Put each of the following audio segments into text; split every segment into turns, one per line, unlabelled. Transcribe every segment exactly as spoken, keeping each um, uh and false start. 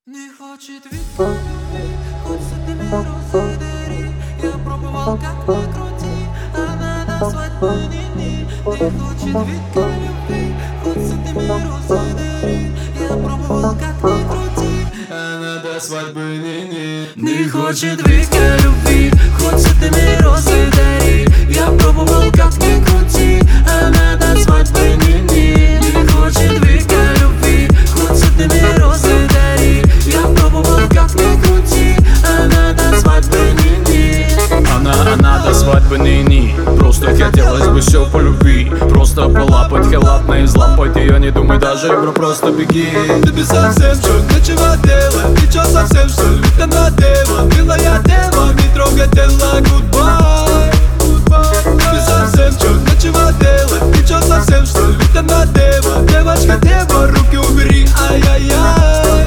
Не хочет ведь любви, хоть с этими розы дари. Я пробовал как ни крути, она до свадьбы ни-ни. Не хочет ведь любви, хоть с этими розы дари. Я пробовал как ни крути, она до свадьбы ни-ни. Не хочет ведь любви, хоть с этими розы дари. Я пробовал как ни крути, она до свадьбы ни-ни. Не хочет ведь любви, хоть с этими розы дари. Я пробовал как ни крути, она до свадьбы ни-ни.
Она, она до свадьбы ни-ни. Просто хотелось бы все по любви. Просто полапать халатно и взлапать ее. Не думай даже, бро, просто беги.
Ты без совсем что, нечего делать. Ты чё совсем что ли, ты надела. Милая дева, не трогай тело, goodbye. Ты без совсем что, нечего делать. Ты чё совсем что ли, ты надела. Девочка, дева, руки убери, ай-яй-яй.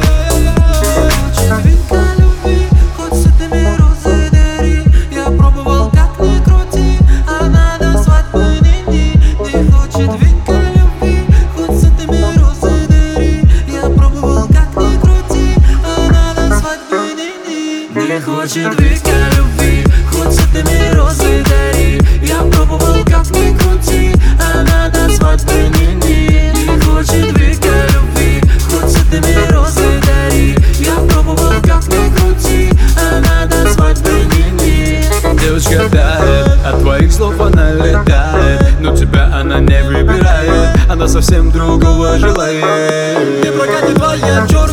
Не хочет века любви, хоть с этими розы дари. Я пробовал как ни крути, она до свадьбы ни-ни. Не хочет века любви, хоть с этими розы дари. Я пробовал как ни крути, она до свадьбы ни-ни.
Девочка тает, от твоих слов она летает. Но тебя она не выбирает, она совсем другого желает.
Не прокатит твоя чёрная.